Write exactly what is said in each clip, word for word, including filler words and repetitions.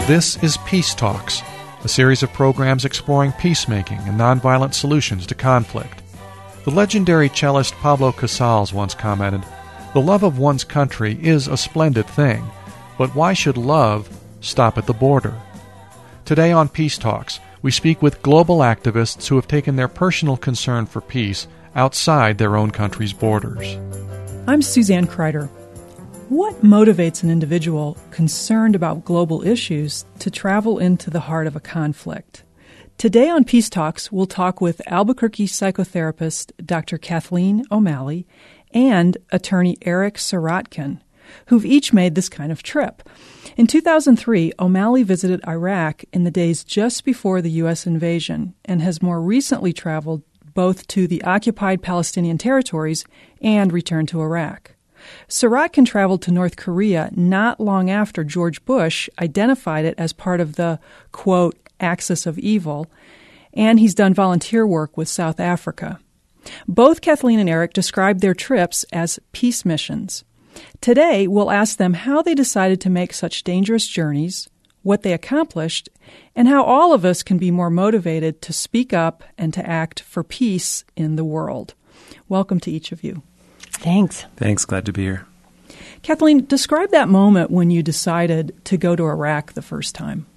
This is Peace Talks, a series of programs exploring peacemaking and nonviolent solutions to conflict. The legendary cellist Pablo Casals once commented, "The love of one's country is a splendid thing, but why should love stop at the border?" Today on Peace Talks, we speak with global activists who have taken their personal concern for peace outside their own country's borders. I'm Suzanne Kreider. What motivates an individual concerned about global issues to travel into the heart of a conflict? Today on Peace Talks, we'll talk with Albuquerque psychotherapist Doctor Kathleen O'Malley and attorney Eric Sirotkin, who've each made this kind of trip. In two thousand three, O'Malley visited Iraq in the days just before the U S invasion and has more recently traveled both to the occupied Palestinian territories and returned to Iraq. Sirotkin traveled to North Korea not long after George Bush identified it as part of the, quote, axis of evil, and he's done volunteer work with South Africa. Both Kathleen and Eric described their trips as peace missions. Today, we'll ask them how they decided to make such dangerous journeys, what they accomplished, and how all of us can be more motivated to speak up and to act for peace in the world. Welcome to each of you. Thanks. Thanks. Glad to be here. Kathleen, describe that moment when you decided to go to Iraq the first time.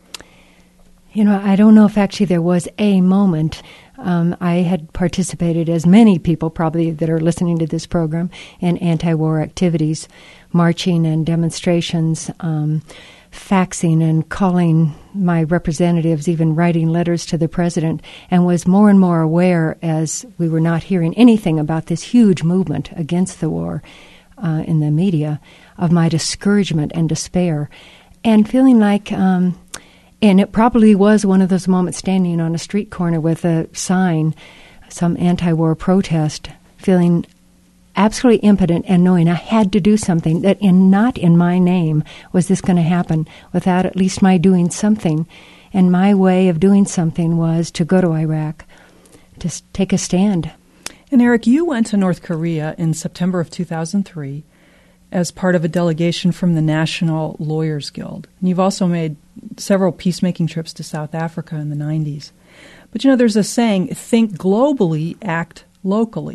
You know, I don't know if actually there was a moment. Um, I had participated, as many people probably that are listening to this program, in anti-war activities, marching and demonstrations, um, faxing and calling my representatives, even writing letters to the president, and was more and more aware as we were not hearing anything about this huge movement against the war uh, in the media, of my discouragement and despair, and feeling like, um, and it probably was one of those moments standing on a street corner with a sign, some anti-war protest, feeling absolutely impotent and knowing I had to do something, that in not in my name was this going to happen without at least my doing something. And my way of doing something was to go to Iraq, to s- take a stand. And Eric, you went to North Korea in September of two thousand three as part of a delegation from the National Lawyers Guild. And you've also made several peacemaking trips to South Africa in the nineties. But, you know, there's a saying, think globally, act locally.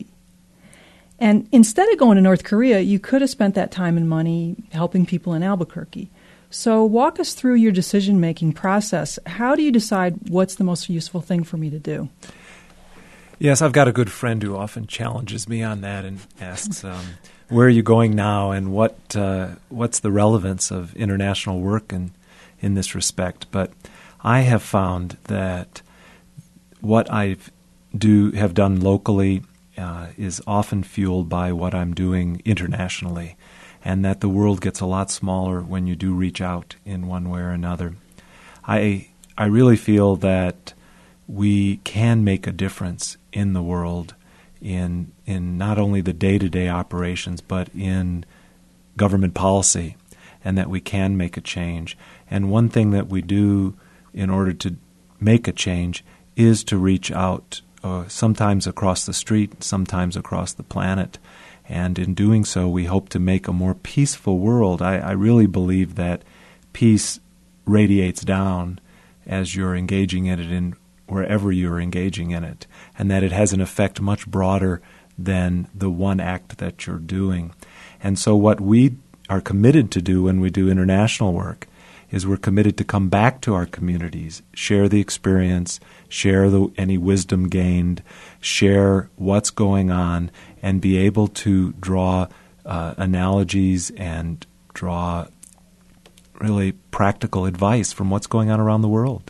And instead of going to North Korea, you could have spent that time and money helping people in Albuquerque. So walk us through your decision-making process. How do you decide what's the most useful thing for me to do? Yes, I've got a good friend who often challenges me on that and asks, um, where are you going now and what uh, what's the relevance of international work in, in this respect? But I have found that what I do have done locally Uh, is often fueled by what I'm doing internationally, and that the world gets a lot smaller when you do reach out in one way or another. I I really feel that we can make a difference in the world in in not only the day-to-day operations, but in government policy, and that we can make a change. And one thing that we do in order to make a change is to reach out, Uh, sometimes across the street, sometimes across the planet. And in doing so, we hope to make a more peaceful world. I, I really believe that peace radiates down as you're engaging in it in wherever you're engaging in it, and that it has an effect much broader than the one act that you're doing. And so what we are committed to do when we do international work is we're committed to come back to our communities, share the experience, share the, any wisdom gained, share what's going on, and be able to draw uh, analogies and draw really practical advice from what's going on around the world.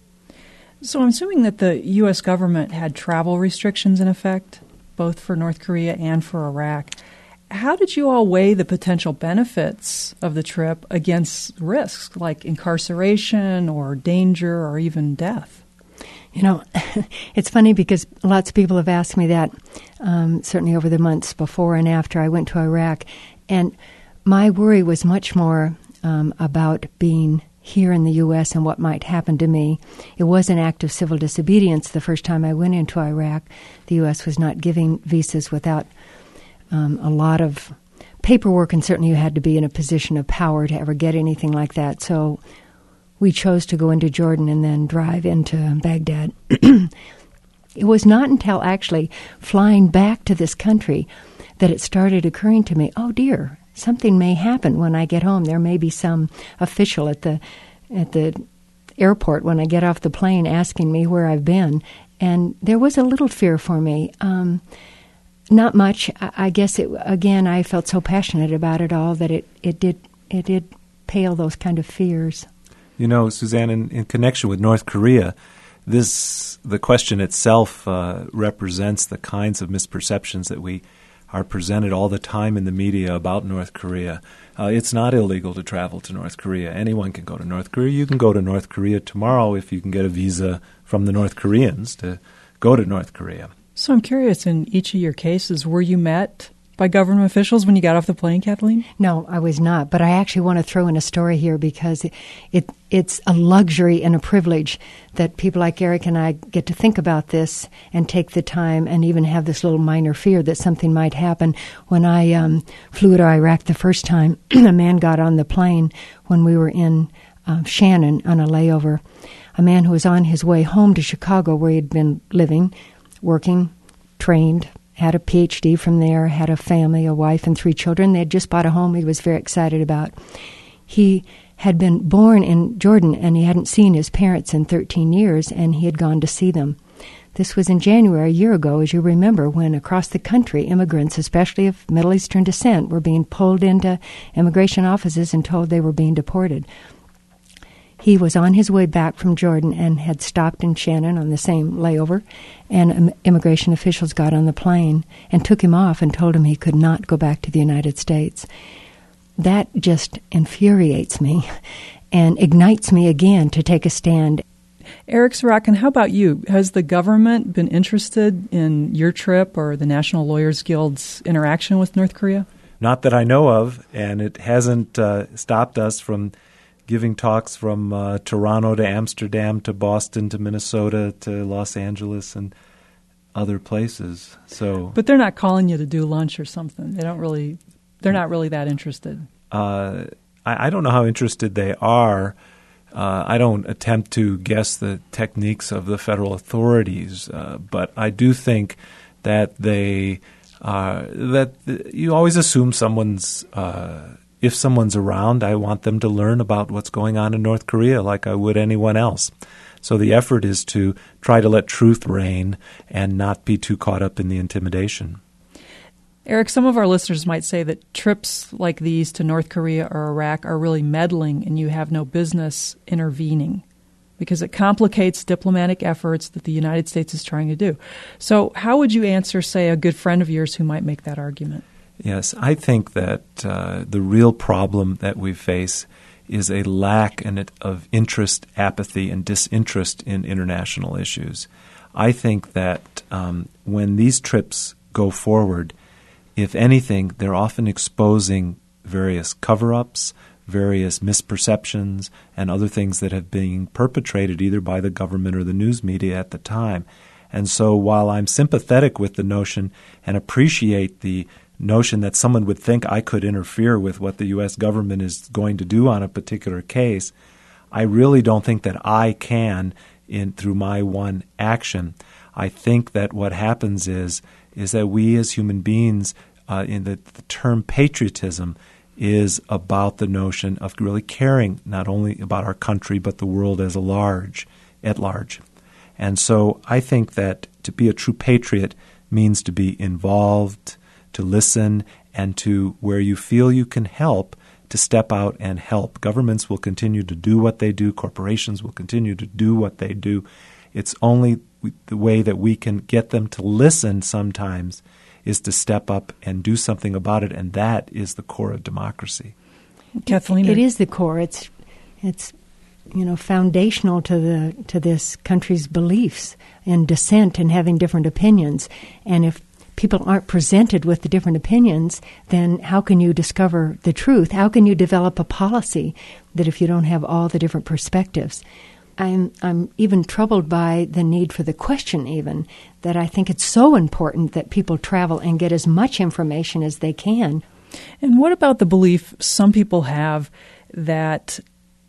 So I'm assuming that the U S government had travel restrictions in effect, both for North Korea and for Iraq. How did you all weigh the potential benefits of the trip against risks like incarceration or danger or even death? You know, it's funny because lots of people have asked me that, um, certainly over the months before and after I went to Iraq. And my worry was much more um, about being here in the U S and what might happen to me. It was an act of civil disobedience the first time I went into Iraq. The U S was not giving visas without um, a lot of paperwork, and certainly you had to be in a position of power to ever get anything like that. So we chose to go into Jordan and then drive into Baghdad. It was not until actually flying back to this country that it started occurring to me, oh dear, something may happen when I get home. There may be some official at the at the airport when I get off the plane asking me where I've been. And there was a little fear for me. Um, not much. I, I guess, it, again, I felt so passionate about it all that it, it did it did pale those kind of fears. You know, Suzanne, in, in connection with North Korea, this the question itself uh, represents the kinds of misperceptions that we are presented all the time in the media about North Korea. Uh, it's not illegal to travel to North Korea. Anyone can go to North Korea. You can go to North Korea tomorrow if you can get a visa from the North Koreans to go to North Korea. So I'm curious, in each of your cases, were you met by government officials when you got off the plane, Kathleen? No, I was not. But I actually want to throw in a story here because it, it it's a luxury and a privilege that people like Eric and I get to think about this and take the time and even have this little minor fear that something might happen. When I um, flew to Iraq the first time, a man got on the plane when we were in uh, Shannon on a layover. A man who was on his way home to Chicago where he'd been living, working, trained, had a P H D from there, had a family, a wife and three children. They had just bought a home he was very excited about. He had been born in Jordan, and he hadn't seen his parents in thirteen years, and he had gone to see them. This was in January, a year ago, as you remember, when across the country, immigrants, especially of Middle Eastern descent, were being pulled into immigration offices and told they were being deported. He was on his way back from Jordan and had stopped in Shannon on the same layover, and immigration officials got on the plane and took him off and told him he could not go back to the United States. That just infuriates me and ignites me again to take a stand. Eric Sorokin, how about you? Has the government been interested in your trip or the National Lawyers Guild's interaction with North Korea? Not that I know of, and it hasn't uh, stopped us from giving talks from uh, Toronto to Amsterdam to Boston to Minnesota to Los Angeles and other places. So, but they're not calling you to do lunch or something. They don't really. They're not really that interested. Uh, I, I don't know how interested they are. Uh, I don't attempt to guess the techniques of the federal authorities, uh, but I do think that they uh, that you always assume someone's. Uh, If someone's around, I want them to learn about what's going on in North Korea like I would anyone else. So the effort is to try to let truth reign and not be too caught up in the intimidation. Eric, some of our listeners might say that trips like these to North Korea or Iraq are really meddling and you have no business intervening because it complicates diplomatic efforts that the United States is trying to do. So how would you answer, say, a good friend of yours who might make that argument? Yes, I think that uh, the real problem that we face is a lack in it of interest, apathy, and disinterest in international issues. I think that um, when these trips go forward, if anything, they're often exposing various cover-ups, various misperceptions, and other things that have been perpetrated either by the government or the news media at the time. And so while I'm sympathetic with the notion and appreciate the notion that someone would think I could interfere with what the U S government is going to do on a particular case, I really don't think that I can in through my one action. I think that what happens is is that we as human beings, uh, in the, the term patriotism, is about the notion of really caring not only about our country but the world as a large, at large. And so I think that to be a true patriot means to be involved, to listen, and to, where you feel you can help, to step out and help. Governments will continue to do what they do. Corporations will continue to do what they do. It's only the way that we can get them to listen sometimes is to step up and do something about it, and that is the core of democracy. Kathleen? It is the core. It's, it's you know, foundational to the to this country's beliefs and dissent and having different opinions. And if people aren't presented with the different opinions, then how can you discover the truth? How can you develop a policy that if you don't have all the different perspectives? I'm I'm even troubled by the need for the question even, that I think it's so important that people travel and get as much information as they can. And what about the belief some people have that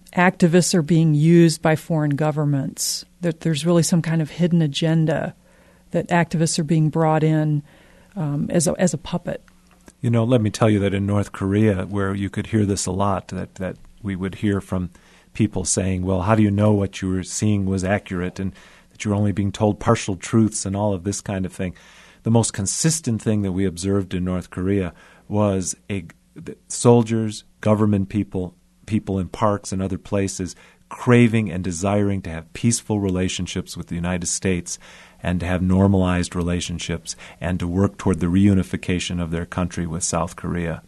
activists are being used by foreign governments, that there's really some kind of hidden agenda, that activists are being brought in um, as a, as a puppet. You know, let me tell you that in North Korea, where you could hear this a lot, that, that we would hear from people saying, well, how do you know what you were seeing was accurate and that you're only being told partial truths and all of this kind of thing. The most consistent thing that we observed in North Korea was a, soldiers, government people, people in parks and other places craving and desiring to have peaceful relationships with the United States and to have normalized relationships and to work toward the reunification of their country with South Korea.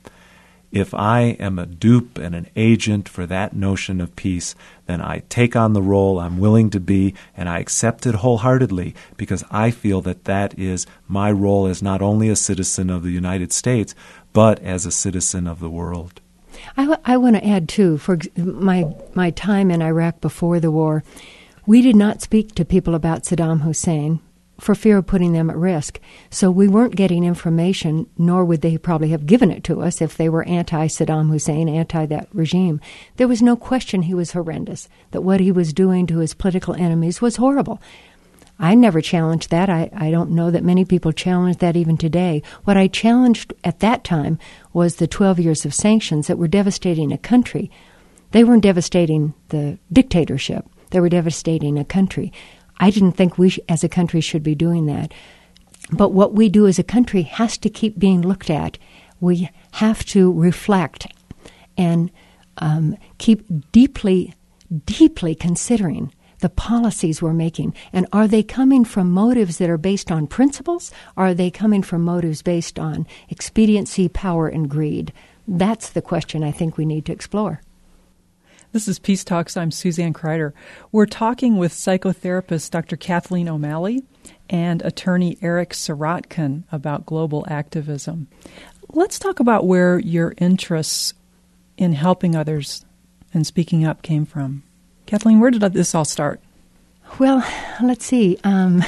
If I am a dupe and an agent for that notion of peace, then I take on the role I'm willing to be, and I accept it wholeheartedly because I feel that that is my role as not only a citizen of the United States, but as a citizen of the world. I, w- I want to add, too, for my my time in Iraq before the war, we did not speak to people about Saddam Hussein for fear of putting them at risk. So we weren't getting information, nor would they probably have given it to us if they were anti-Saddam Hussein, anti that regime. There was no question he was horrendous, that what he was doing to his political enemies was horrible. I never challenged that. I, I don't know that many people challenge that even today. What I challenged at that time was the twelve years of sanctions that were devastating a country. They weren't devastating the dictatorship. They were devastating a country. I didn't think we sh- as a country should be doing that. But what we do as a country has to keep being looked at. We have to reflect and um, keep deeply, deeply considering the policies we're making. And are they coming from motives that are based on principles? Or are they coming from motives based on expediency, power, and greed? That's the question I think we need to explore. This is Peace Talks. I'm Suzanne Kreider. We're talking with psychotherapist Doctor Kathleen O'Malley and attorney Eric Sirotkin about global activism. Let's talk about where your interests in helping others and speaking up came from. Kathleen, where did this all start? Well, let's see. Um,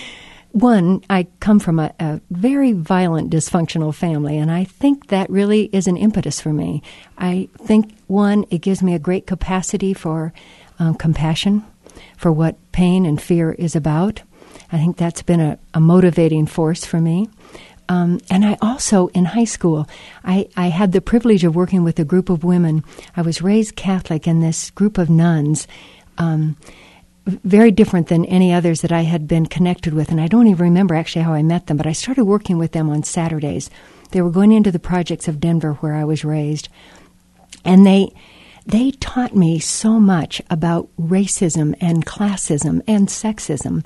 one, I come from a, a very violent, dysfunctional family, and I think that really is an impetus for me. I think, one, it gives me a great capacity for um, compassion, for what pain and fear is about. I think that's been a, a motivating force for me. Um, and I also, in high school, I, I had the privilege of working with a group of women. I was raised Catholic, and this group of nuns, um, very different than any others that I had been connected with. And I don't even remember actually how I met them, but I started working with them on Saturdays. They were going into the projects of Denver where I was raised. And they they taught me so much about racism and classism and sexism.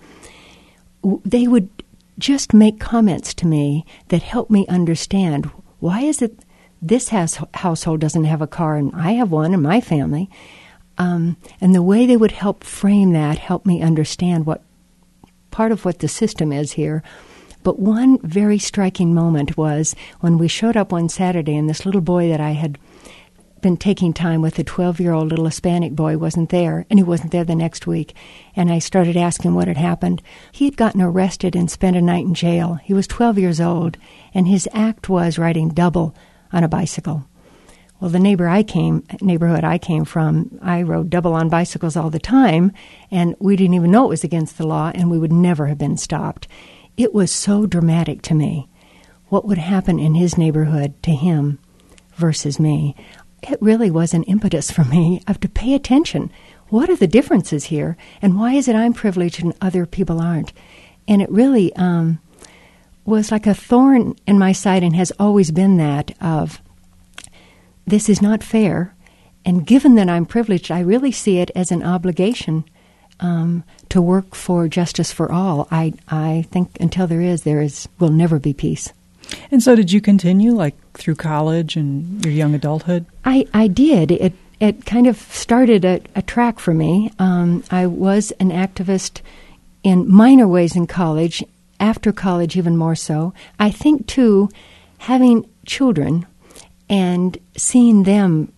They would just make comments to me that helped me understand, why is it this house, household doesn't have a car and I have one in my family? Um, and the way they would help frame that helped me understand what part of what the system is here. But one very striking moment was when we showed up one Saturday and this little boy that I had been taking time with, a twelve-year-old little Hispanic boy, wasn't there, and he wasn't there the next week. And I started asking what had happened. He had gotten arrested and spent a night in jail. He was twelve years old, and his act was riding double on a bicycle. Well, the neighbor I came, neighborhood I came from, I rode double on bicycles all the time, and we didn't even know it was against the law, and we would never have been stopped. It was so dramatic to me. What would happen in his neighborhood to him versus me? It really was an impetus for me of to pay attention. What are the differences here, and why is it I'm privileged and other people aren't? And it really um, was like a thorn in my side, and has always been that of, this is not fair, and given that I'm privileged, I really see it as an obligation um, to work for justice for all. I I think until there is, there is will never be peace. And so did you continue, like, through college and your young adulthood? I, I did. It it kind of started a, a track for me. Um, I was an activist in minor ways in college, after college even more so. I think, too, having children and seeing them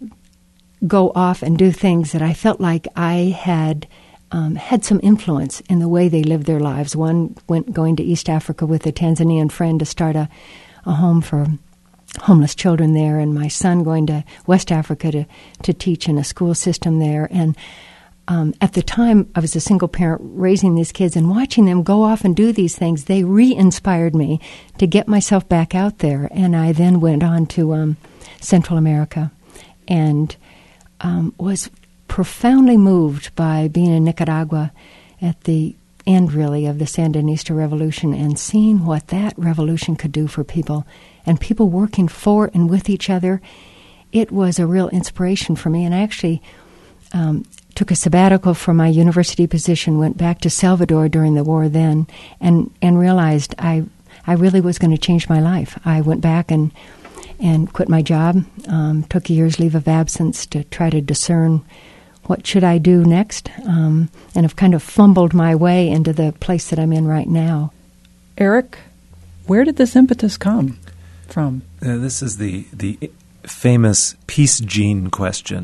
go off and do things that I felt like I had um, had some influence in the way they lived their lives. One went going to East Africa with a Tanzanian friend to start a, a home for homeless children there, and my son going to West Africa to, to teach in a school system there. And um, at the time, I was a single parent raising these kids, and watching them go off and do these things, they re-inspired me to get myself back out there. And I then went on to um, Central America and um, was profoundly moved by being in Nicaragua at the end, really, of the Sandinista revolution and seeing what that revolution could do for people and people working for and with each other. It was a real inspiration for me. And I actually um, took a sabbatical from my university position, went back to Salvador during the war then, and, and realized I I really was going to change my life. I went back and and quit my job, um, took a year's leave of absence to try to discern what should I do next, um, and have kind of fumbled my way into the place that I'm in right now. Eric, where did this impetus come from? Uh, this is the the famous peace gene question.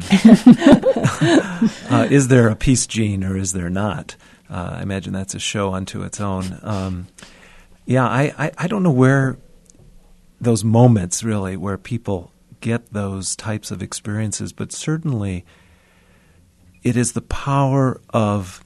uh, is there a peace gene or is there not? Uh, I imagine that's a show unto its own. Um, yeah, I, I, I don't know where those moments really where people get those types of experiences, but certainly it is the power of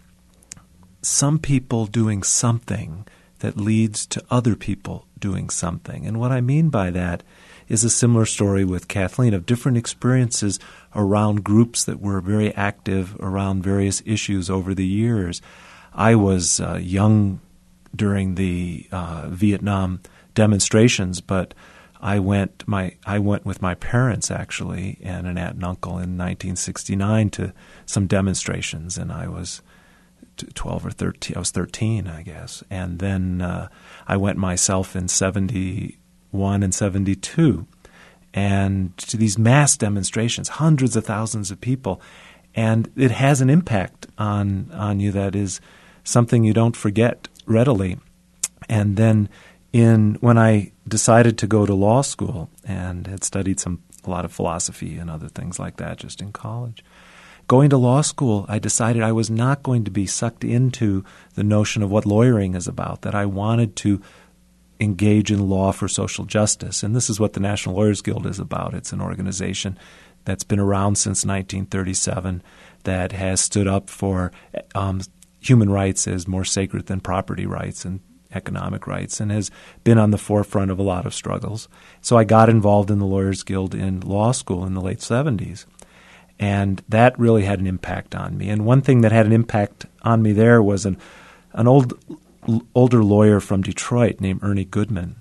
some people doing something that leads to other people doing something. And what I mean by that is a similar story with Kathleen of different experiences around groups that were very active around various issues over the years. I was uh, young during the uh, Vietnam demonstrations, but I went my I went with my parents actually and an aunt and uncle in nineteen sixty-nine to some demonstrations, and I was twelve or thirteen. I was thirteen, I guess, and then uh, I went myself in seventy-one and seventy-two, and to these mass demonstrations, hundreds of thousands of people, and it has an impact on on you that is something you don't forget readily. And then in when I decided to go to law school and had studied some a lot of philosophy and other things like that just in college, going to law school, I decided I was not going to be sucked into the notion of what lawyering is about, that I wanted to engage in law for social justice. And this is what the National Lawyers Guild is about. It's an organization that's been around since nineteen thirty-seven that has stood up for um, human rights as more sacred than property rights and economic rights, and has been on the forefront of a lot of struggles. So I got involved in the Lawyers Guild in law school in the late seventies, and that really had an impact on me. And one thing that had an impact on me there was an an old older lawyer from Detroit named Ernie Goodman,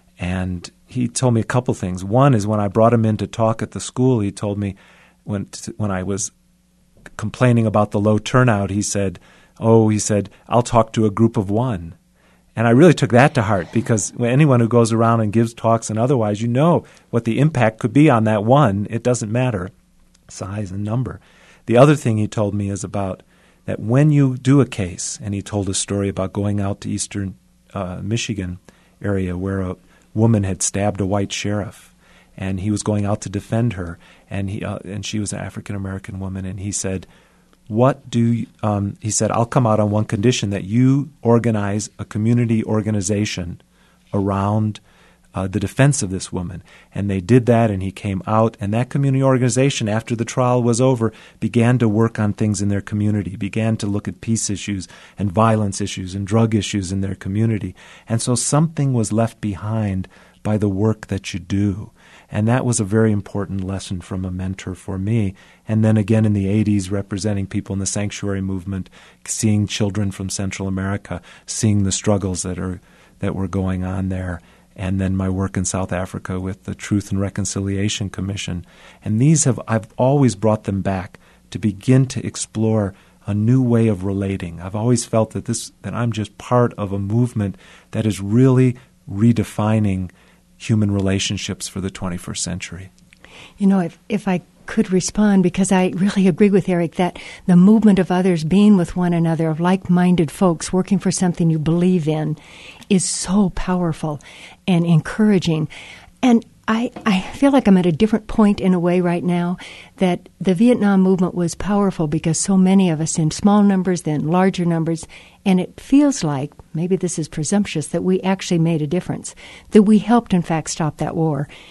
and he told me a couple things. One is when I brought him in to talk at the school, he told me when when I was complaining about the low turnout, he said, oh, he said, I'll talk to a group of one. And I really took that to heart, because anyone who goes around and gives talks and otherwise, you know what the impact could be on that one. It doesn't matter, size and number. The other thing he told me is about that when you do a case, and he told a story about going out to eastern uh, Michigan area where a woman had stabbed a white sheriff, and he was going out to defend her, and he uh, and she was an African-American woman, and he said, What do you, um, he said, I'll come out on one condition, that you organize a community organization around uh, the defense of this woman. And they did that, and he came out, and that community organization, after the trial was over, began to work on things in their community, began to look at peace issues and violence issues and drug issues in their community. And so something was left behind by the work that you do. And that was a very important lesson from a mentor for me. And then again in the eighties, representing people in the sanctuary movement, seeing children from Central America, seeing the struggles that are that were going on there. And then my work in South Africa with the Truth and Reconciliation Commission. And these have, I've always brought them back to begin to explore a new way of relating. I've always felt that this that I'm just part of a movement that is really redefining human relationships for the twenty-first century. You know, if if I could respond, because I really agree with Eric that the movement of others, being with one another, of like-minded folks working for something you believe in, is so powerful and encouraging. And I, I feel like I'm at a different point in a way right now, that the Vietnam movement was powerful because so many of us in small numbers, then larger numbers, and it feels like, maybe this is presumptuous, that we actually made a difference, that we helped, in fact, stop that war.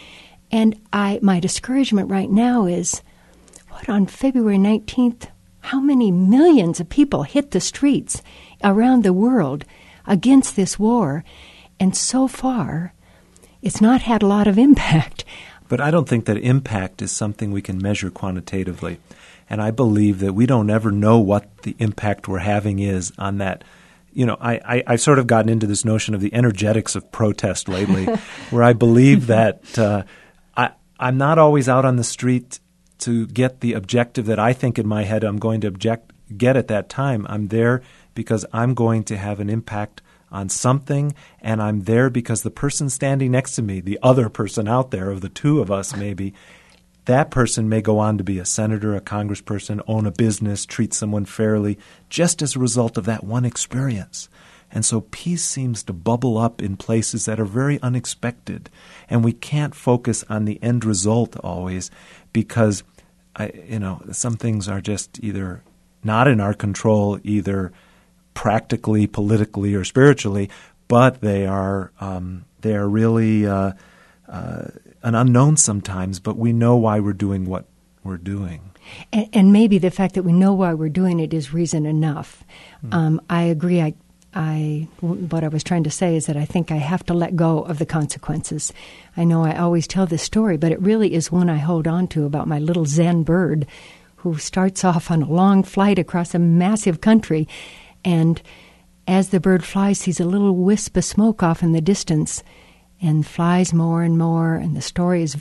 And I, my discouragement right now is, what, on February nineteenth, how many millions of people hit the streets around the world against this war? And so far, it's not had a lot of impact. But I don't think that impact is something we can measure quantitatively. And I believe that we don't ever know what the impact we're having is on that. You know, I, I, I've sort of gotten into this notion of the energetics of protest lately, where I believe that uh, I, I'm not always out on the street to get the objective that I think in my head I'm going to object, get at that time. I'm there because I'm going to have an impact on something, and I'm there because the person standing next to me, the other person out there, of the two of us maybe, that person may go on to be a senator, a congressperson, own a business, treat someone fairly, just as a result of that one experience. And so peace seems to bubble up in places that are very unexpected. And we can't focus on the end result always because, I, you know, some things are just either not in our control, either practically, politically, or spiritually, but they are um, they are really uh, uh, an unknown sometimes, but we know why we're doing what we're doing. And, and maybe the fact that we know why we're doing it is reason enough. Mm. Um, I agree. I, I, what I was trying to say is that I think I have to let go of the consequences. I know I always tell this story, but it really is one I hold on to about my little Zen bird who starts off on a long flight across a massive country, and as the bird flies, sees a little wisp of smoke off in the distance and flies more and more, and the story is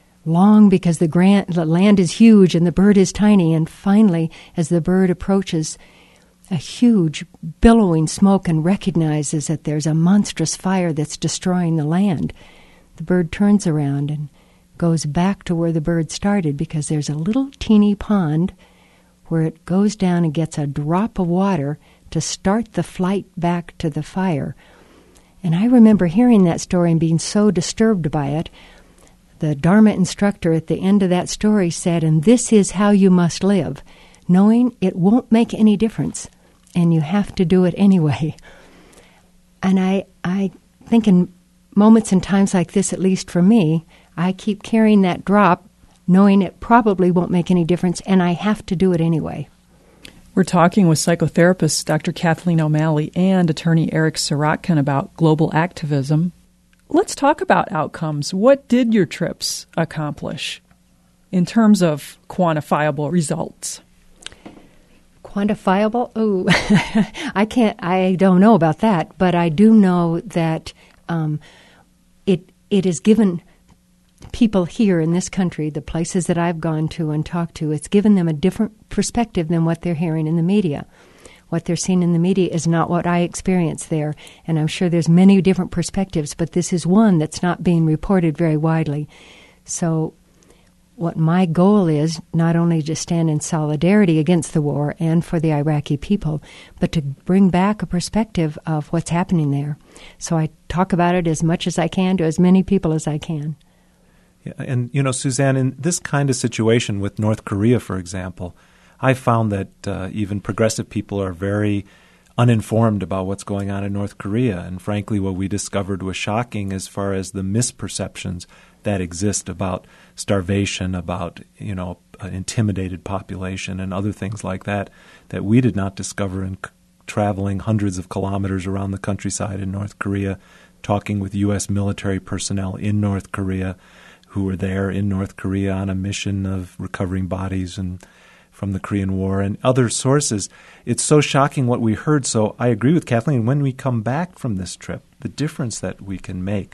long because the, grand, the land is huge and the bird is tiny, and finally, as the bird approaches a huge billowing smoke and recognizes that there's a monstrous fire that's destroying the land, the bird turns around and goes back to where the bird started because there's a little teeny pond where it goes down and gets a drop of water to start the flight back to the fire. And I remember hearing that story and being so disturbed by it. The Dharma instructor at the end of that story said, "And this is how you must live, knowing it won't make any difference, and you have to do it anyway." And I, I think in moments and times like this, at least for me, I keep carrying that drop, knowing it probably won't make any difference, and I have to do it anyway. We're talking with psychotherapist Doctor Kathleen O'Malley and attorney Eric Sirotkin about global activism. Let's talk about outcomes. What did your trips accomplish in terms of quantifiable results? Quantifiable? Oh, I can't, I don't know about that, but I do know that um, it it is given people here in this country, the places that I've gone to and talked to, it's given them a different perspective than what they're hearing in the media. What they're seeing in the media is not what I experience there, and I'm sure there's many different perspectives, but this is one that's not being reported very widely. So what my goal is, not only to stand in solidarity against the war and for the Iraqi people, but to bring back a perspective of what's happening there. So I talk about it as much as I can to as many people as I can. Yeah, and, you know, Suzanne, in this kind of situation with North Korea, for example, I found that uh, even progressive people are very uninformed about what's going on in North Korea. And frankly, what we discovered was shocking as far as the misperceptions that exist about starvation, about, you know, an intimidated population and other things like that, that we did not discover in c- traveling hundreds of kilometers around the countryside in North Korea, talking with U S military personnel in North Korea who were there in North Korea on a mission of recovering bodies and from the Korean War and other sources. It's so shocking what we heard. So I agree with Kathleen. When we come back from this trip, the difference that we can make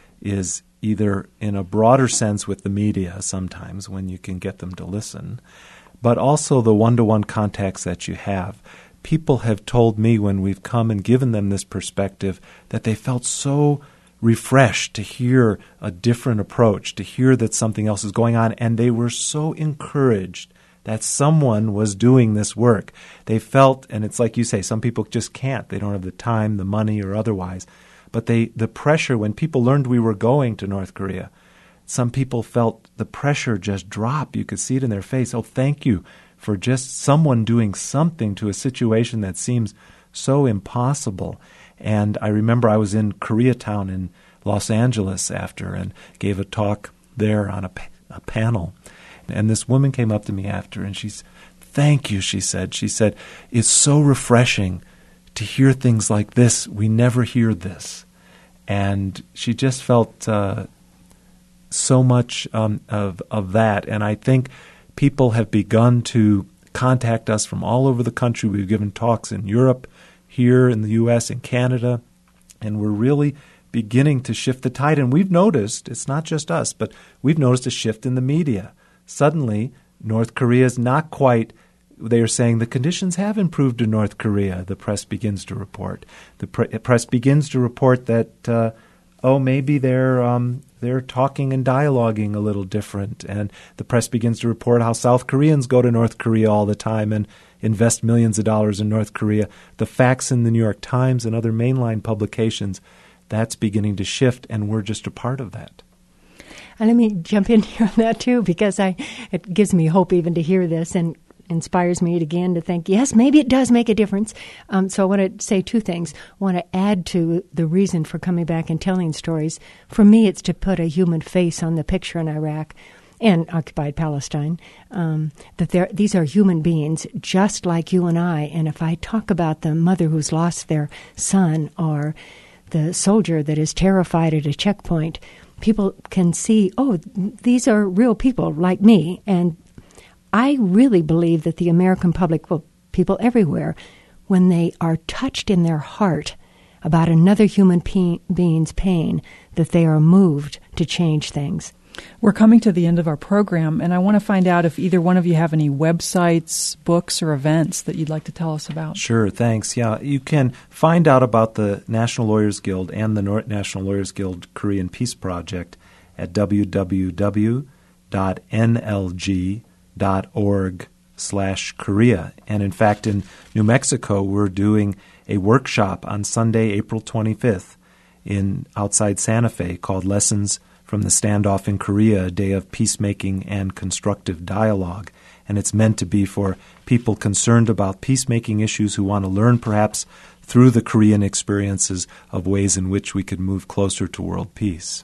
is either in a broader sense with the media sometimes when you can get them to listen, but also the one-to-one contacts that you have. People have told me when we've come and given them this perspective that they felt so refreshed to hear a different approach, to hear that something else is going on, and they were so encouraged that someone was doing this work. They felt, and it's like you say, some people just can't. They don't have the time, the money, or otherwise. But they, the pressure, when people learned we were going to North Korea, some people felt the pressure just drop. You could see it in their face. Oh, thank you for just someone doing something to a situation that seems so impossible. And I remember I was in Koreatown in Los Angeles after and gave a talk there on a, a panel. And this woman came up to me after, and she's, thank you, she said. She said, it's so refreshing to hear things like this. We never hear this. And she just felt uh, so much um, of, of that. And I think people have begun to contact us from all over the country. We've given talks in Europe, here in the U S, in Canada, and we're really beginning to shift the tide. And we've noticed, it's not just us, but we've noticed a shift in the media. Suddenly, North Korea is not quite, they are saying the conditions have improved in North Korea, the press begins to report. The pre- press begins to report that, uh, oh, maybe they're um, they're talking and dialoguing a little different. And the press begins to report how South Koreans go to North Korea all the time and invest millions of dollars in North Korea. The facts in the New York Times and other mainline publications, that's beginning to shift, and we're just a part of that. And let me jump in here on that, too, because I it gives me hope even to hear this and inspires me again to think, yes, maybe it does make a difference. Um, so I want to say two things. I want to add to the reason for coming back and telling stories. For me, it's to put a human face on the picture in Iraq and occupied Palestine, um, that there, these are human beings just like you and I. And if I talk about the mother who's lost their son or the soldier that is terrified at a checkpoint, people can see, oh, these are real people like me. And I really believe that the American public, well, people everywhere, when they are touched in their heart about another human pe- being's pain, that they are moved to change things. We're coming to the end of our program, and I want to find out if either one of you have any websites, books, or events that you'd like to tell us about. Sure, thanks. Yeah, you can find out about the National Lawyers Guild and the North National Lawyers Guild Korean Peace Project at w w w dot n l g dot org slash Korea. And in fact, in New Mexico, we're doing a workshop on Sunday, April twenty-fifth, in outside Santa Fe called Lessons from the Standoff in Korea, a day of peacemaking and constructive dialogue. And it's meant to be for people concerned about peacemaking issues who want to learn perhaps through the Korean experiences of ways in which we could move closer to world peace.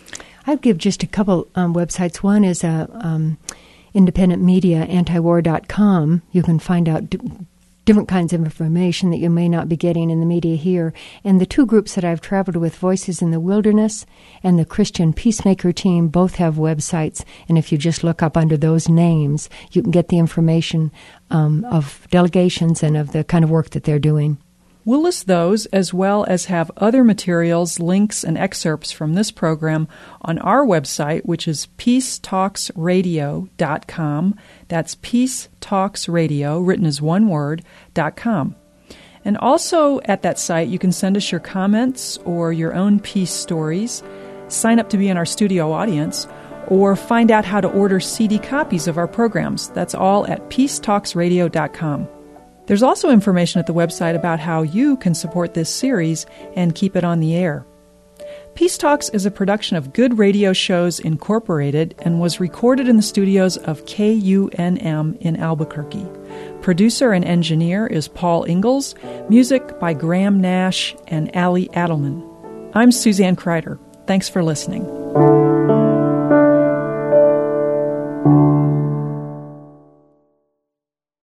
I'd give just a couple um, websites. One is a um, independent media, antiwar dot com. You can find out d- different kinds of information that you may not be getting in the media here. And the two groups that I've traveled with, Voices in the Wilderness and the Christian Peacemaker Team, both have websites. And if you just look up under those names, you can get the information um, of delegations and of the kind of work that they're doing. We'll list those as well as have other materials, links, and excerpts from this program on our website, which is peace talks radio dot com. That's peacetalksradio, written as one word, dot com. And also at that site, you can send us your comments or your own peace stories, sign up to be in our studio audience, or find out how to order C D copies of our programs. That's all at peace talks radio dot com. There's also information at the website about how you can support this series and keep it on the air. Peace Talks is a production of Good Radio Shows Incorporated and was recorded in the studios of K U N M in Albuquerque. Producer and engineer is Paul Ingalls. Music by Graham Nash and Allie Adelman. I'm Suzanne Kreider. Thanks for listening.